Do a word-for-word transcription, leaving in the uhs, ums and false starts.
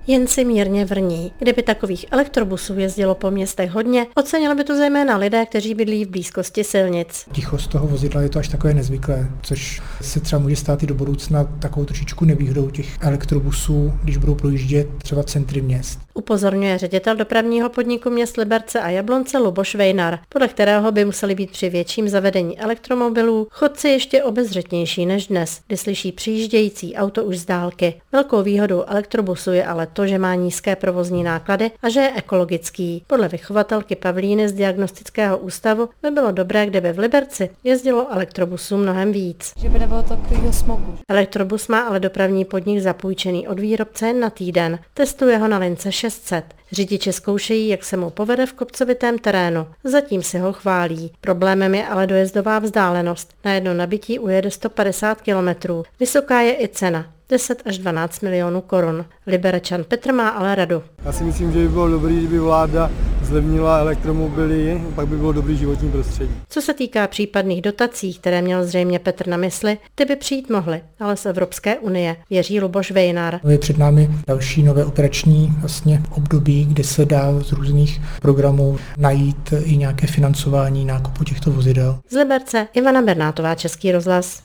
jen si mírně vrní. Kdyby takových elektrobusů jezdilo po městech hodně, ocenili by to zejména lidé, kteří bydlí v blízkosti silnic. Tichost toho vozidla je to až takové nezvyklé, což se třeba může stát i do budoucna takovou trošičku nevýhodou těch elektrobusů, když budou projíždět třeba centry měst. Upozorňuje ředitel dopravního podniku měst Liberce a Jablonce Luboš Vejnar, podle kterého by museli být při větším zavedení elektromobilů chodci ještě obezřetnější než dnes, kdy slyší přijíždějící auto už z dálky. Velkou výhodou elektrobusu je ale to, že má nízké provozní náklady a že je ekologický. Podle vychovatelky Pavlíny z diagnostického ústavu by bylo dobré, kdyby v Liberci jezdilo elektrobusů mnohem víc. Že by nebylo takového smogu. Elektrobus má ale dopravní podnik zapůjčený od výrobce jen na týden. Testuje ho na lince šest set. Řidiči zkoušejí, jak se mu povede v kopcovitém terénu. Zatím si ho chválí. Problémem je ale dojezdová vzdálenost. Na jedno nabití ujede sto padesát kilometrů. Vysoká je i cena. deset až dvanáct milionů korun. Liberečan Petr má ale radu. Já si myslím, že by bylo dobré, kdyby vláda zlevnila elektromobily, pak by bylo dobrý životní prostředí. Co se týká případných dotací, které měl zřejmě Petr na mysli, ty by přijít mohly, ale z Evropské unie, věří Luboš Vejnar. Je před námi další nové operační vlastně období, kde se dá z různých programů najít i nějaké financování nákupu těchto vozidel. Z Liberce Ivana Bernátová, Český rozhlas.